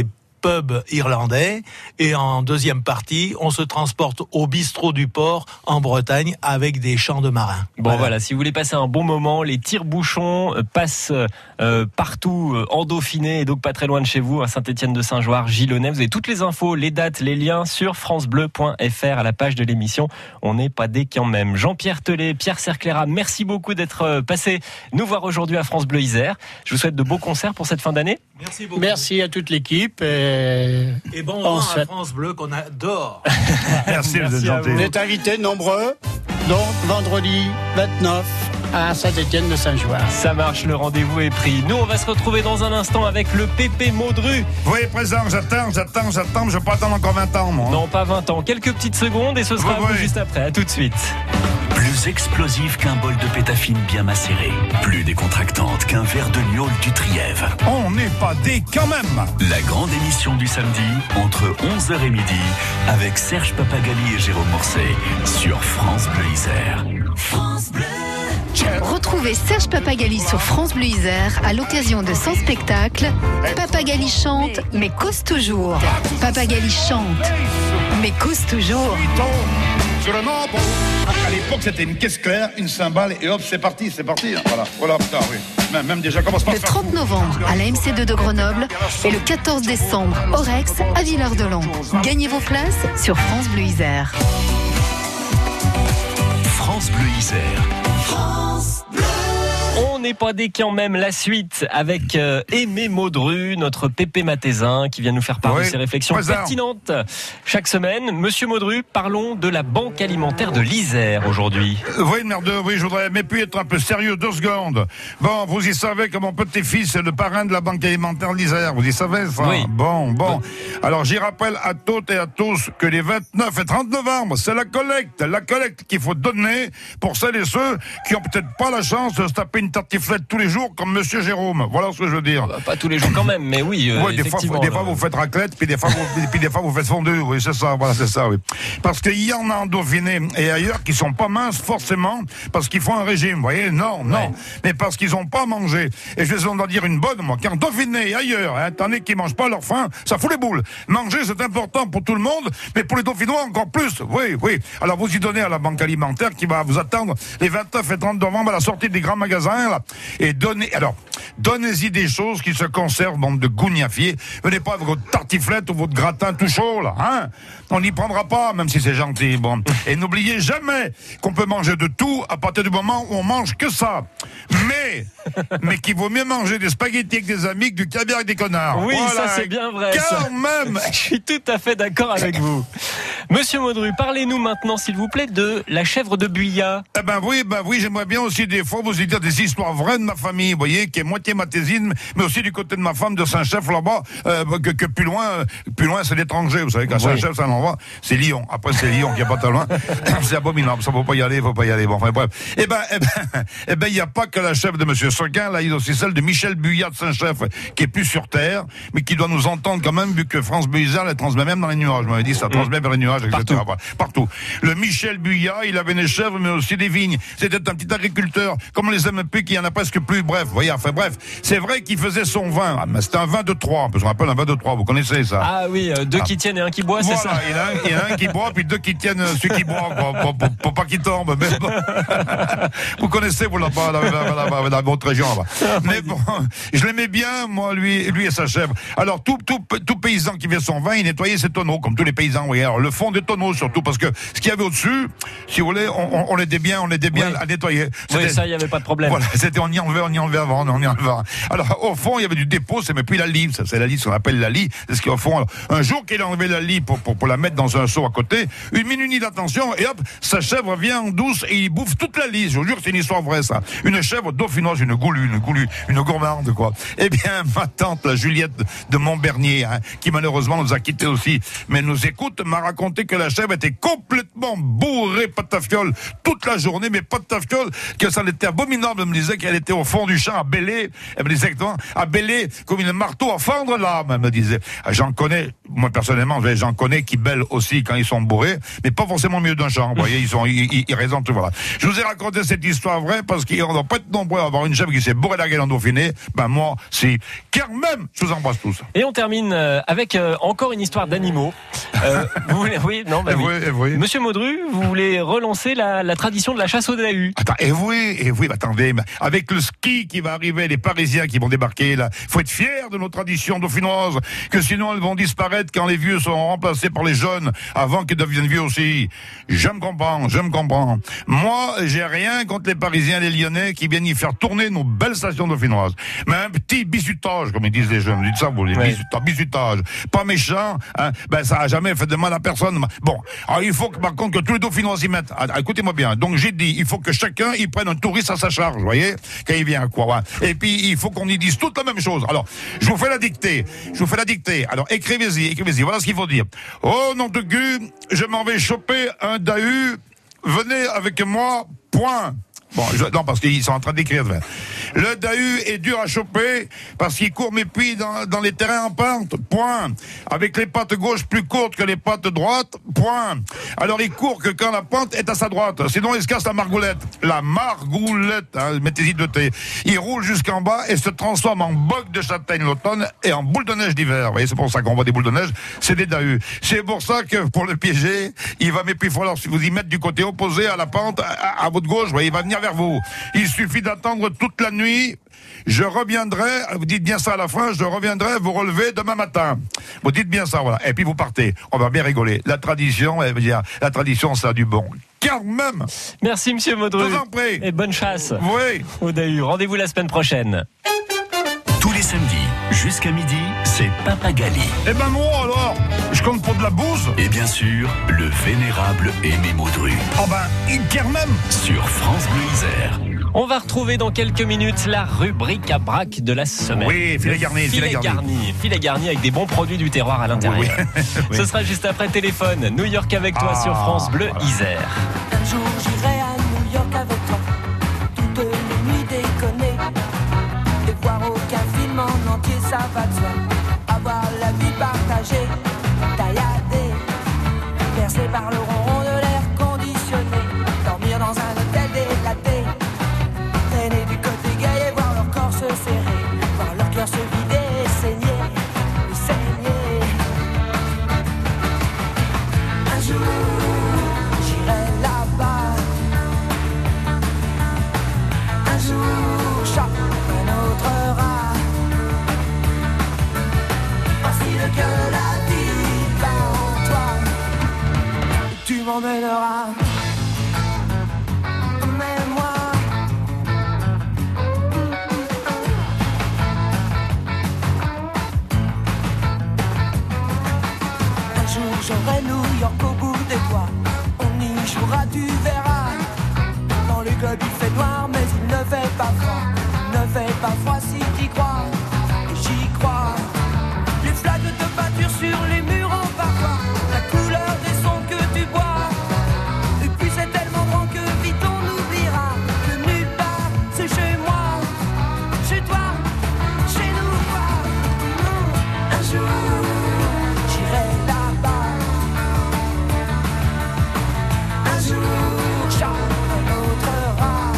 pub irlandais. Et en deuxième partie, on se transporte au bistrot du port en Bretagne avec des chants de marins. Bon voilà, si vous voulez passer un bon moment, les tire-bouchons passent partout en Dauphiné et donc pas très loin de chez vous, à Saint-Étienne-de-Saint-Joire, Gilonnet. Vous avez toutes les infos, les dates, les liens sur francebleu.fr à la page de l'émission. On n'est pas des quand même. Jean-Pierre Tellet, Pierre Cerclera, merci beaucoup d'être passé nous voir aujourd'hui à France Bleu Isère. Je vous souhaite de beaux concerts pour cette fin d'année. Merci beaucoup. Merci à toute l'équipe. Et bon vent à France Bleu qu'on adore. Merci, vous êtes gentil. Vous êtes invités nombreux. Donc vendredi 29 à Saint-Étienne-de-Saint-Joire. Ça marche, le rendez-vous est pris. Nous, on va se retrouver dans un instant avec le Pépé Maudru. Oui, présent, j'attends, je vais pas attendre encore 20 ans, moi. Non, pas 20 ans, quelques petites secondes et ce sera vous juste après. À tout de suite. Plus explosif qu'un bol de pétafine bien macéré. Plus décontractante qu'un verre de gnôle du Trièvre. On n'est pas des quand même. La grande émission du samedi, entre 11h et midi, avec Serge Papagali et Jérôme Mourcet, sur France Bleu Isère. France Bleu. Retrouvez Serge Papagali sur France Bleu Isère à l'occasion de son spectacle Papagali chante mais cause toujours. Papagali chante mais cause toujours. À l'époque, c'était une caisse claire, une cymbale et hop, c'est parti. Voilà, putain, oui. Même déjà, commence par le 30 novembre à la MC2 de Grenoble et le 14 décembre au Rex à Villard-de-Lans. Gagnez vos places sur France Bleu Isère. France Bleu Isère. France Bleu. On n'est pas des quand même, la suite avec Aimé Maudru, notre Pépé Matézin, qui vient nous faire part de ses réflexions pertinentes. Chaque semaine, Monsieur Maudru, parlons de la Banque alimentaire de l'Isère aujourd'hui. Oui, merde, oui, je voudrais mais puis être un peu sérieux 2 secondes. Bon, vous y savez que mon petit-fils est le parrain de la Banque alimentaire de l'Isère, vous y savez ça? Oui. Bon. Alors j'y rappelle à toutes et à tous que les 29 et 30 novembre, c'est la collecte qu'il faut donner pour celles et ceux qui ont peut-être pas la chance de se taper une tartiflette tous les jours comme Monsieur Jérôme. Voilà ce que je veux dire. Pas tous les jours quand même, mais oui. Des fois vous faites raclette, puis des fois vous faites fondue. Oui, c'est ça. Voilà, c'est ça. Oui. Parce qu'il y en a en Dauphiné et ailleurs qui sont pas minces forcément parce qu'ils font un régime. Vous voyez, non, mais parce qu'ils ont pas mangé. Et je vais vous en dire une bonne, moi. Qu'en Dauphiné et ailleurs, attendez qu'ils mangent pas leur faim, ça fout les boules. Manger, c'est important pour tout le monde, mais pour les Dauphinois encore plus. Oui. Alors vous y donnez à la Banque alimentaire qui va vous attendre les 29 et 30 novembre à la sortie des grands magasins. Là, et donnez-y des choses qui se conservent, bande de gougnafiers. Venez pas avec votre tartiflette ou votre gratin tout chaud, là, hein. On n'y prendra pas, même si c'est gentil, bon. Et n'oubliez jamais qu'on peut manger de tout à partir du moment où on mange que ça. Mais qu'il vaut mieux manger des spaghettis avec des amis que du caviar avec des connards. Oui, voilà, ça c'est bien vrai. Quand même. Je suis tout à fait d'accord avec vous. Monsieur Maudru, parlez-nous maintenant, s'il vous plaît, de la chèvre de Buya. Oui, j'aimerais bien aussi des fois vous dire des histoires vraies de ma famille, vous voyez, qui est moitié matézine, mais aussi du côté de ma femme de Saint-Chef là-bas, que plus loin c'est l'étranger, vous savez, qu'à Saint-Chef, ça l'envoie, c'est Lyon. Après c'est Lyon qui est pas très loin. C'est abominable, ça faut pas y aller. Bon, enfin bref. Il y a pas que la chèvre de Monsieur Seguin, là, il y a aussi celle de Michel Buya de Saint-Chef, qui est plus sur terre, mais qui doit nous entendre quand même, vu que France Bleu Isère la transmet même dans les nuages. Je m'avais dit, ça transmet vers les nuages, etc. Partout. Le Michel Buya, il avait des chèvres, mais aussi des vignes. C'était un petit agriculteur, comme on les aime plus, qui y en a presque plus. Bref, voyez, c'est vrai qu'il faisait son vin. Mais c'était un vin de Troyes. Je me rappelle un vin de Troyes, vous connaissez ça? Ah oui, 2 qui tiennent et 1 qui boit, c'est ça? Il y en a un qui boit, puis 2 qui tiennent celui qui boit, pour pas qu'il tombe. Mais bon. Vous connaissez, vous, là-bas, dans votre région, là-bas. Mais bon, je l'aimais bien, moi, lui et sa chèvre. Alors, tout paysan qui fait son vin, il nettoyait ses tonneaux, comme tous les paysans, vous voyez. Alors, le fond des tonneaux, surtout, parce que ce qu'il y avait au-dessus, si vous voulez, on l'aidait bien à nettoyer. Oui, ça, il n'y avait pas de problème. Voilà, on y enlevait avant. Alors, au fond, il y avait du dépôt, mais puis la lie, c'est la lie, ce qu'on appelle la lie. C'est ce qu'il y a au fond. Alors, un jour qu'il a enlevé la lie pour la mettre dans un seau à côté, une minute d'attention, et hop, sa chèvre vient en douce et il bouffe toute la lie. Je vous jure que c'est une histoire vraie, ça. Une chèvre dauphinoise, une goulue, une gourmande, quoi. Eh bien, ma tante, la Juliette de Montbernier, qui malheureusement nous a quittés aussi, mais nous écoute, m'a raconté raconté que la chèvre était complètement bourrée pas de tafiole toute la journée, mais pas de tafiole, que ça était abominable. Elle me disait qu'elle était au fond du champ à bêler. Elle me disait exactement, à bêler comme une marteau à fendre l'âme. Elle me disait, j'en connais, moi personnellement, j'en connais qui bêlent aussi quand ils sont bourrés, mais pas forcément au milieu d'un champ. Vous voyez, ils raisonnent tout, voilà. Je vous ai raconté cette histoire vraie parce qu'on ne doit pas être nombreux à avoir une chèvre qui s'est bourrée la gueule en Dauphiné. Ben moi, si. Car même, je vous embrasse tous. Et on termine avec encore une histoire d'animaux. Vous voulez, oui, non, bah oui. Monsieur Maudru, vous voulez relancer la tradition de la chasse au Dahu. Attends, et oui, attendez, avec le ski qui va arriver, les Parisiens qui vont débarquer là, faut être fiers de nos traditions dauphinoises, que sinon elles vont disparaître quand les vieux seront remplacés par les jeunes, avant qu'ils deviennent vieux aussi. Je me comprends. Moi, j'ai rien contre les Parisiens, les Lyonnais qui viennent y faire tourner nos belles stations dauphinoises. Mais un petit bisutage, comme ils disent les jeunes, dites ça vous, les bisutage, pas méchant, hein, ben ça a jamais fait de mal à personne. Bon, alors il faut que par contre que tous les dauphinois s'y mettent. Écoutez-moi bien. Donc j'ai dit, il faut que chacun y prenne un touriste à sa charge, vous voyez, quand il vient quoi. Ouais. Et puis il faut qu'on y dise toute la même chose. Alors, je vous fais la dictée. Alors écrivez-y. Voilà ce qu'il faut dire. Oh nom de Dieu, je m'en vais choper un Dahu. Venez avec moi. Point. Bon, non, parce qu'ils sont en train d'écrire. Le Dahu est dur à choper parce qu'il court mes pieds dans les terrains en pente. Point. Avec les pattes gauches plus courtes que les pattes droites. Point. Alors il court que quand la pente est à sa droite. Sinon il se casse la margoulette. La margoulette, hein, mettez-y 2 T. Il roule jusqu'en bas et se transforme en boc de châtaigne l'automne et en boule de neige d'hiver. Vous voyez, c'est pour ça qu'on voit des boules de neige. C'est des Dahus. C'est pour ça que pour le piéger, il va, mais puis il faut alors vous y mettre du côté opposé à la pente, à votre gauche. Vous voyez, il va venir vers vous. Il suffit d'attendre toute la nuit. Je reviendrai, vous dites bien ça à la fin, je reviendrai vous relever demain matin. Vous dites bien ça, voilà. Et puis vous partez. On va bien rigoler. La tradition, ça a du bon. Car même. Merci, monsieur Maudru. Je vous en prie. Et bonne chasse. Oui. Au Dahu. Rendez-vous la semaine prochaine. Tous les samedis, jusqu'à midi, c'est Papa Gali. Eh ben moi alors, je compte pour de la bouse. Et bien sûr, le vénérable Aimé Maudru. Oh ben, car même. Sur France Bleu Isère. On va retrouver dans quelques minutes la rubrique à braque de la semaine. Oui, filet garni. Filet garni avec des bons produits du terroir à l'intérieur. Oui. Ce sera juste après téléphone. New York avec toi sur France Bleu Isère. Un jour j'irai à New York avec toi, toutes les nuits déconner, et voir aucun film en entier, ça va de soi. Avoir la vie partagée, tailladée, percée par le ronron de l'air conditionné, dormir dans un hôtel délaté, traîner du côté gay et voir leur corps se serrer, voir leur cœur se vider et saigner. Un jour j'irai là-bas, un jour chaque un autre rat. Voici le cœur de la vie bat en toi, et tu m'emmèneras. Emmène-moi. Un jour j'aurai New York au bout des doigts, on y jouera, tu verras. Dans le club il fait noir mais il ne fait pas froid. Il ne fait pas froid si t'y crois, et j'y crois. Les flaques de peinture sur les murs en parfois, la couleur des sons que tu bois. Et puis c'est tellement grand que vite on oubliera que nulle part c'est chez moi, chez toi, chez nous quoi. Un jour j'irai là-bas, un jour chaque un autre rat.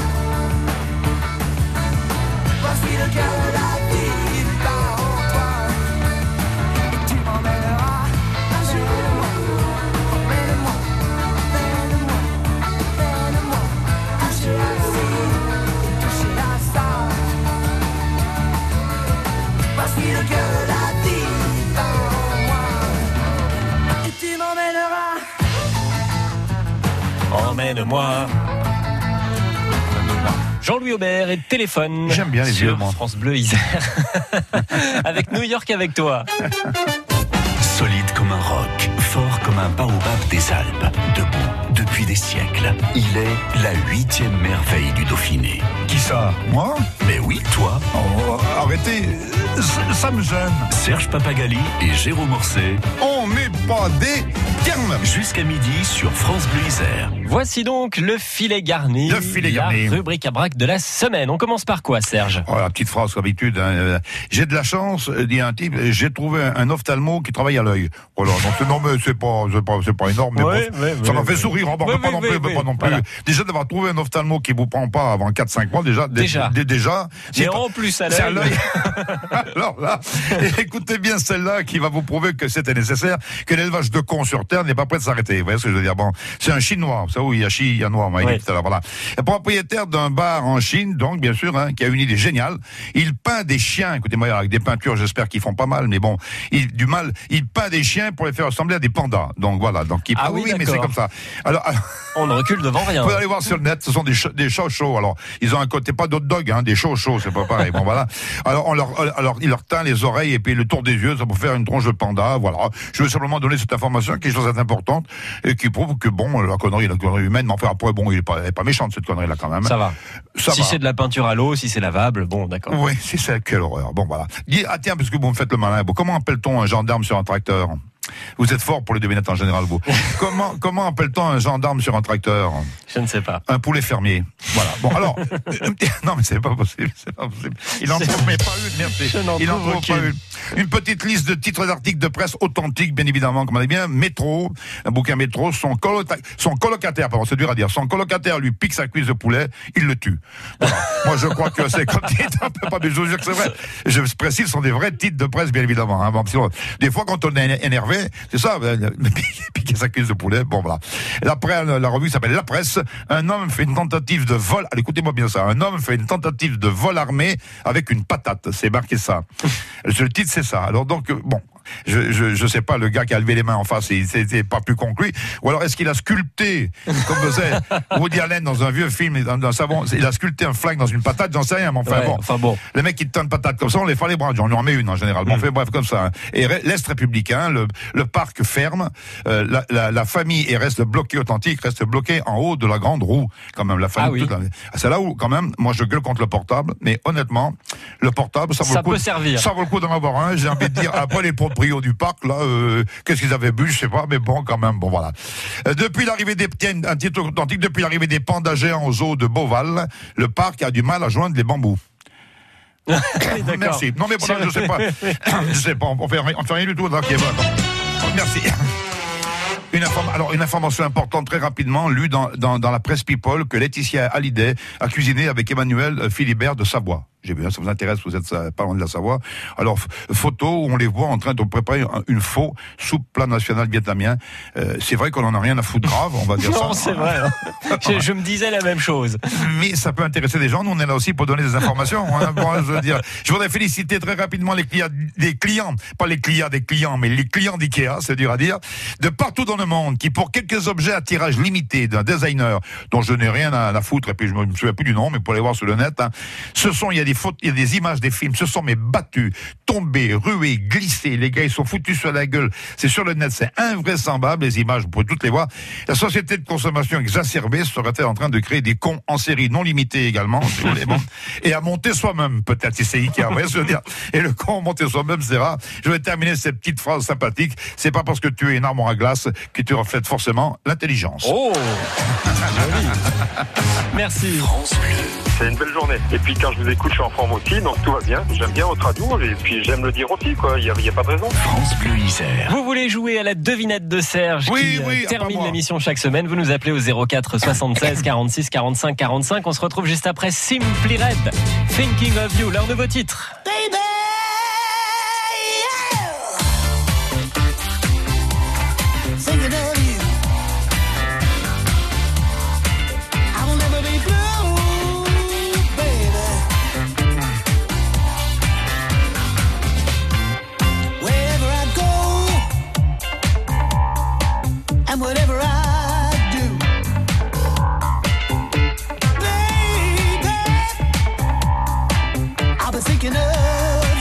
Voici le cœur de la vie bat en toi, et tu m'emmèneras un jour. Emmène-moi, emmène-moi, emmène-moi, toucher à ci et toucher à ça. Voici le cœur de la vie bat en moi, et tu m'emmèneras. Emmène-moi. Jean-Louis Aubert et téléphone. J'aime bien les sur yeux, moi. France Bleu Isère. Avec New York avec toi. Solide comme un roc, fort comme un baobab des Alpes, debout depuis depuis des siècles. Il est la 8e merveille du Dauphiné. Qui ça? Moi? Mais oui, toi. Oh, arrêtez, ça me gêne. Serge Papagali et Jérôme Morcet. On n'est pas des termes. Jusqu'à midi sur France Bleu Isère. Voici donc le filet garni. Le filet garni. La rubrique à braque de la semaine. On commence par quoi, Serge? Oh, la petite phrase comme d'habitude. Hein. J'ai de la chance, dit un type. J'ai trouvé un ophtalmo qui travaille à l'œil. Voilà. Donc non, mais c'est pas énorme. Mais ouais, bon, ouais, ça m'a ouais, fait sourire. On peut pas non plus. Voilà. Déjà d'avoir trouvé un ophtalmo qui vous prend pas avant 4-5 mois. Déjà. Et en plus à l'œil. Alors là, écoutez bien celle-là qui va vous prouver que c'était nécessaire, que l'élevage de cons sur terre n'est pas prêt de s'arrêter. Vous voyez ce que je veux dire? Bon, c'est un Chinois. Vous savez où il y a Chi, il y a Noir. Oui. Voilà. Le propriétaire d'un bar en Chine, donc bien sûr, hein, qui a une idée géniale. Il peint des chiens. Écoutez-moi, avec des peintures, j'espère qu'ils font pas mal, mais bon, il peint des chiens pour les faire ressembler à des pandas. Donc voilà. Donc oui, mais c'est comme ça. Alors, on ne recule devant rien. Vous pouvez aller voir sur le net. Ce sont des chauds. Alors, ils ont un côté pas d'hot dog, hein, des chauds. C'est pas pareil. Bon voilà. Alors il leur teint les oreilles et puis le tour des yeux, ça pour faire une tronche de panda. Voilà. Je veux simplement donner cette information qui est chose importante et qui prouve que bon, la connerie humaine, mais enfin après bon, elle est pas méchante cette connerie là quand même. Ça va. Si c'est de la peinture à l'eau, si c'est lavable, bon d'accord. Oui, si c'est quelle horreur. Bon voilà. Tiens, parce que vous me faites le malin. Bon, comment appelle-t-on un gendarme sur un tracteur? Vous êtes fort pour les devinettes en général, vous. Comment appelle-t-on un gendarme sur un tracteur? Je ne sais pas. Un poulet fermier. Voilà. Bon, alors, non, mais c'est pas possible. Il n'en trouve pas une, merci. Il n'en trouve pas une. Une petite liste de titres d'articles de presse authentiques, bien évidemment, comme on dit bien. Métro, un bouquin Métro, son colocataire, pardon, c'est dur à dire. Son colocataire lui pique sa cuisse de poulet, il le tue. Voilà. Moi, je crois que c'est comme titre, un peu pas, mais je vous jure que c'est vrai. Je précise, ce sont des vrais titres de presse, bien évidemment. Hein. Bon, des fois, quand on est énervé, c'est ça, piquer sa cuisse de poulet, bon voilà. Après, la revue s'appelle La Presse. Un homme fait une tentative de vol, allez, écoutez-moi bien ça, un homme fait une tentative de vol armé avec une patate, c'est marqué ça. Le titre, c'est ça. Alors donc, bon, je sais pas, le gars qui a levé les mains en face, c'était pas plus conclu. Ou alors est-ce qu'il a sculpté, comme faisait Woody Allen dans un vieux film, dans un savon, il a sculpté un flingue dans une patate, j'en sais rien, mais enfin bon. Les mecs qui te tendent une patate comme ça, on les fait les bras, on en met une en général. Bon, on fait bref comme ça. Hein. Et l'Est républicain, le parc ferme, la famille et reste bloquée authentique, reste bloquée en haut de la grande roue, quand même. La famille, c'est là où, quand même, moi je gueule contre le portable, mais honnêtement, le portable, ça vaut le coup. Peut servir. Ça vaut le coup d'en avoir un, j'ai envie de dire. Après les proprios du parc, là, qu'est-ce qu'ils avaient bu, je sais pas, mais bon, quand même, bon, voilà. Depuis l'arrivée un titre authentique, depuis l'arrivée des pandas géants aux eaux de Beauval, le parc a du mal à joindre les bambous. Merci. Non, mais bon, je sais pas. Je sais pas, on fait rien du tout, là, qui est bon. Merci. Une information importante très rapidement, lue dans la presse People, que Laetitia Hallyday a cuisiné avec Emmanuel Philibert de Savoie. J'ai vu, ça vous intéresse, vous êtes pas loin de la Savoie. Alors, photo où on les voit en train de préparer une faux soupe plat national vietnamien. C'est vrai qu'on en a rien à foutre grave, on va dire ça. Non, c'est vrai. Hein. je me disais la même chose. Mais ça peut intéresser des gens. Nous, on est là aussi pour donner des informations. Hein. Bon, je voudrais féliciter très rapidement les clients, pas les clients des clients, mais les clients d'IKEA, c'est dur à dire, de partout dans le monde, qui pour quelques objets à tirage limité d'un designer dont je n'ai rien à foutre, et puis je me souviens plus du nom, mais pour aller voir sur le net, hein, il y a des photos, il y a des images des films, ce sont mes battus, tombés, rués, glissés, les gars ils sont foutus sur la gueule, c'est sur le net, c'est invraisemblable, les images, vous pouvez toutes les voir. La société de consommation exacerbée serait-elle en train de créer des cons en série non limitée également, si vous voulez, bon, et à monter soi-même, peut-être, si c'est Ikea, je veux dire, et le con monter soi-même, c'est rare. Je vais terminer cette petite phrase sympathique, c'est pas parce que tu es une armoire à glace que tu reflètes forcément l'intelligence. Oh Merci. France Bleu. C'est une belle journée. Et puis quand je vous écoute, je suis en forme aussi, donc tout va bien. J'aime bien votre amour et puis j'aime le dire aussi, quoi. Il y a pas de raison. France Bleu Isère. Vous voulez jouer à la devinette de Serge qui termine l'émission chaque semaine. Vous nous appelez au 04 76 46 45 45. On se retrouve juste après Simply Red, Thinking of You, leur nouveau titre. Baby, yeah. Thinking of you. I will never be blue, baby. Wherever I go and whatever I do, baby, I'll be thinking of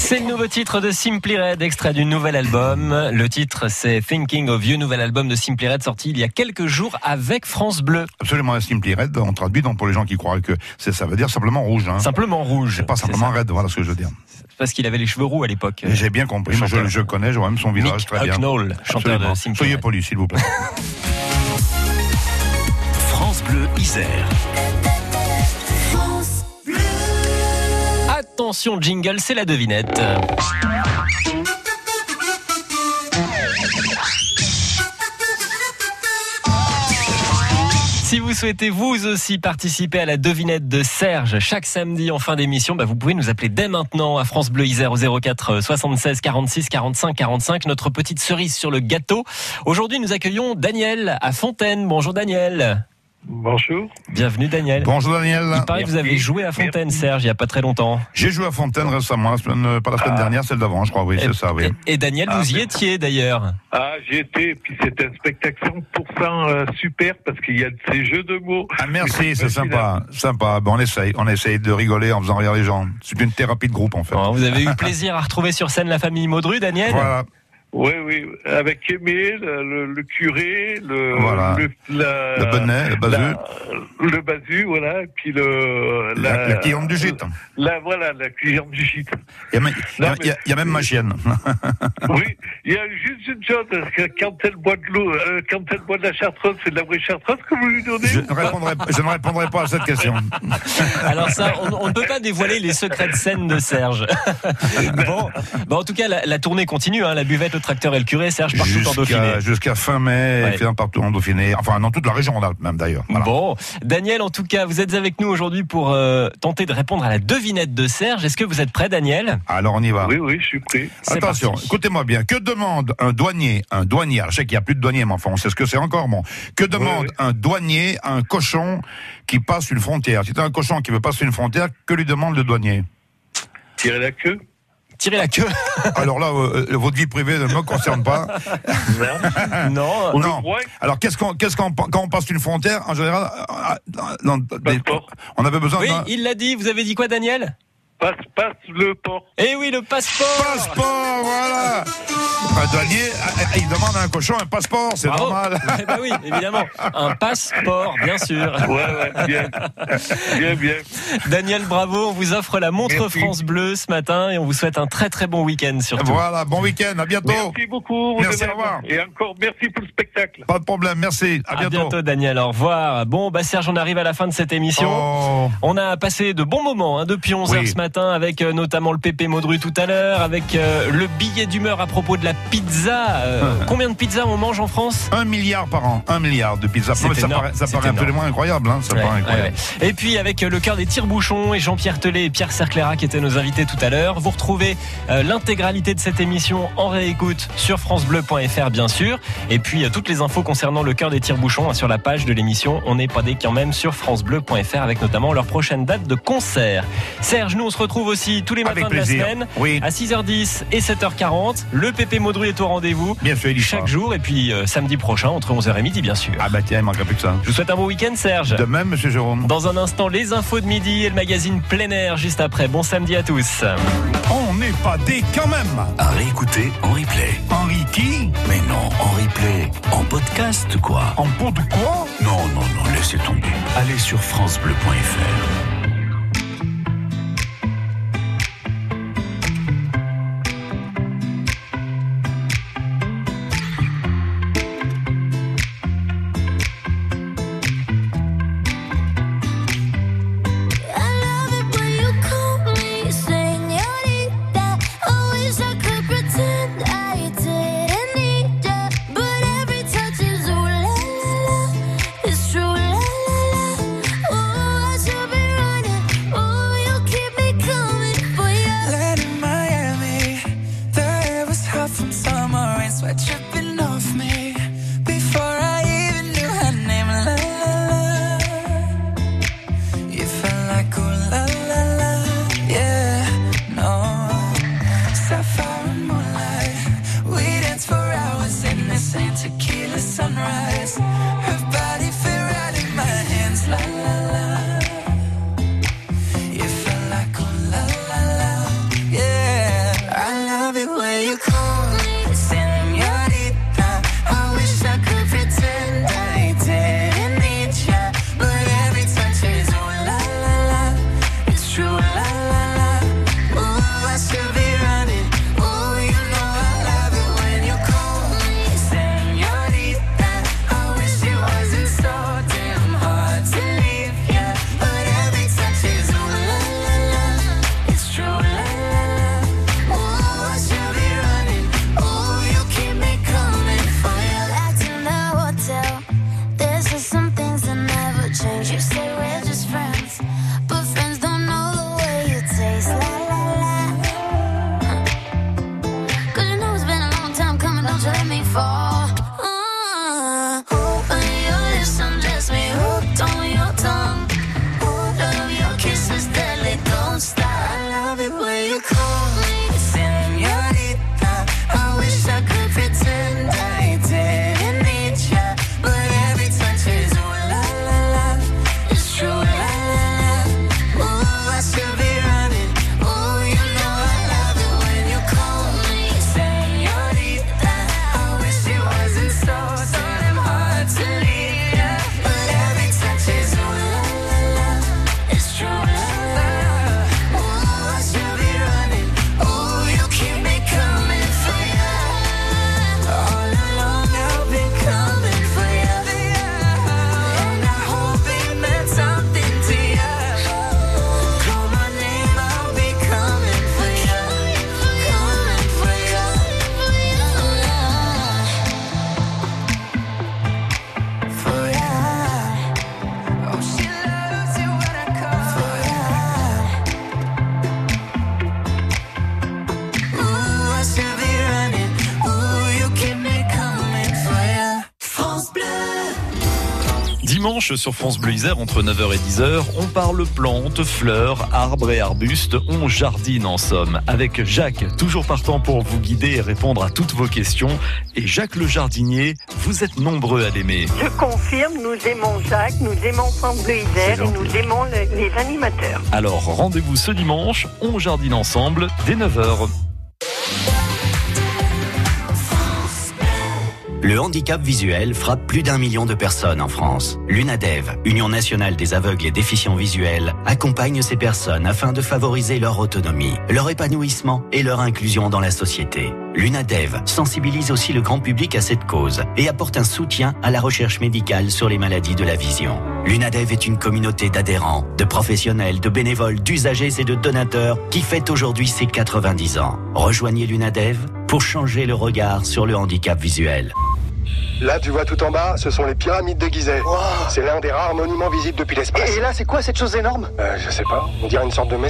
C'est le nouveau titre de Simply Red, extrait du nouvel album. Le titre, c'est Thinking of You, nouvel album de Simply Red sorti il y a quelques jours avec France Bleu. Absolument, Simply Red, on traduit donc pour les gens qui croient que ça veut dire simplement rouge. Hein. Simplement rouge. C'est pas simplement red, voilà ce que je veux dire. Parce qu'il avait les cheveux roux à l'époque. J'ai bien compris, je connais, je vois même son visage Mick très bien. Hucknall, chanteur de Simply Soyez Red. poli, s'il vous plaît. France Bleu Isère. Attention, jingle, c'est la devinette. Si vous souhaitez vous aussi participer à la devinette de Serge chaque samedi en fin d'émission, vous pouvez nous appeler dès maintenant à France Bleu Isère au 04 76 46 45 45. Notre petite cerise sur le gâteau. Aujourd'hui, nous accueillons Daniel à Fontaine. Bonjour Daniel. Bonjour. Bienvenue Daniel. Bonjour Daniel. Il paraît que vous avez joué à Fontaine, Serge, il n'y a pas très longtemps. J'ai joué à Fontaine récemment, pas la semaine dernière, celle d'avant, je crois, oui, c'est ça, oui. Et Daniel, vous y étiez d'ailleurs. Ah, j'y étais, puis c'était un spectacle 100% super, parce qu'il y a de ces jeux de mots. Ah, merci, c'est sympa. Bon, on essaye de rigoler en faisant rire les gens. C'est une thérapie de groupe, en fait. Bon, vous avez eu plaisir à retrouver sur scène la famille Maudru, Daniel? Voilà. Oui, avec Aimé, le curé, le bonnet, le basu. Le basu, voilà, et puis la cliente du gîte. La cliente du gîte. Il y a même ma chienne. Oui, il y a juste une chose, parce que quand elle boit de l'eau, quand elle boit de la chartreuse, c'est de la vraie chartreuse que vous lui donnez? Je ne répondrai pas à cette question. Alors ça, on ne peut pas dévoiler les secrets de scène de Serge. Bon, en tout cas, la tournée continue, hein, la buvette, le tracteur et le curé, Serge, partout en Dauphiné. Jusqu'à fin mai, ouais. Partout en Dauphiné, enfin dans toute la région Rhône-Alpes même d'ailleurs. Voilà. Bon, Daniel, en tout cas, vous êtes avec nous aujourd'hui pour tenter de répondre à la devinette de Serge. Est-ce que vous êtes prêt, Daniel? Alors on y va. Oui, je suis prêt. Attention, écoutez-moi bien. Que demande un douanier? Alors, je sais qu'il n'y a plus de douanier, mais enfin, on sait ce que c'est encore. Bon, que demande un douanier à un cochon qui passe une frontière? Si c'est un cochon qui veut passer une frontière, que lui demande le douanier? Tirer la queue. Tirer la queue. Alors là, votre vie privée ne me concerne pas. Non. Alors quand on passe une frontière, en général, on avait besoin. Oui, il l'a dit. Vous avez dit quoi, Daniel? Passe le port. Eh oui, le passeport. Passeport, voilà. Un douanier, il demande à un cochon un passeport, c'est normal. Oui, évidemment. Un passeport, bien sûr. Ouais, bien. Daniel, bravo. On vous offre la montre France Bleu ce matin et on vous souhaite un très très bon week-end surtout. Voilà, bon week-end, à bientôt. Merci beaucoup. Merci, au revoir. Et encore, merci pour le spectacle. Pas de problème, merci. À bientôt, Daniel. Au revoir. Bon, Serge, on arrive à la fin de cette émission. On a passé de bons moments depuis 11h ce matin avec notamment le Pépé Maudru tout à l'heure, avec le billet d'humeur à propos de la pizza. Combien de pizzas on mange en France? 1 milliard par an. 1 milliard de pizzas. Ça paraît absolument incroyable. Hein, incroyable. Et puis avec le cœur des tire-bouchons et Jean-Pierre Tellet et Pierre Cerclera qui étaient nos invités tout à l'heure. Vous retrouvez l'intégralité de cette émission en réécoute sur francebleu.fr bien sûr. Et puis toutes les infos concernant le cœur des tire-bouchons sur la page de l'émission On n'est pas des quand même sur francebleu.fr avec notamment leur prochaine date de concert. Serge, nous on se retrouve aussi tous les matins de la semaine à 6h10 et 7h40. Le Pépé Maudru est au rendez-vous chaque jour et puis samedi prochain entre 11h et midi bien sûr. Ah bah tiens, il manquerait plus que ça. Je vous souhaite un bon week-end Serge. De même monsieur Jérôme. Dans un instant les infos de midi et le magazine Plein Air juste après. Bon samedi à tous. On n'est pas des quand même. À réécouter en replay. Henri qui? Mais non, en replay. En podcast quoi? En pot de quoi? Non, laissez tomber. Allez sur francebleu.fr. It's true, la la la. Oh, I should be dimanche sur France Bleu Isère entre 9h et 10h. On parle plantes, fleurs, arbres et arbustes. On jardine en somme. Avec Jacques, toujours partant pour vous guider et répondre à toutes vos questions. Et Jacques le jardinier, vous êtes nombreux à l'aimer. Je confirme, nous aimons Jacques, nous aimons France Bleu Isère et nous aimons les animateurs. Alors rendez-vous ce dimanche, on jardine ensemble dès 9h. Le handicap visuel frappe plus d'1 million de personnes en France. L'UNADEV, Union nationale des aveugles et déficients visuels, accompagne ces personnes afin de favoriser leur autonomie, leur épanouissement et leur inclusion dans la société. L'UNADEV sensibilise aussi le grand public à cette cause et apporte un soutien à la recherche médicale sur les maladies de la vision. L'UNADEV est une communauté d'adhérents, de professionnels, de bénévoles, d'usagers et de donateurs qui fête aujourd'hui ses 90 ans. Rejoignez l'UNADEV pour changer le regard sur le handicap visuel. Là, tu vois tout en bas, ce sont les pyramides de Gizeh. Wow. C'est l'un des rares monuments visibles depuis l'espace. Et là, c'est quoi cette chose énorme ? Je sais pas, on dirait une sorte de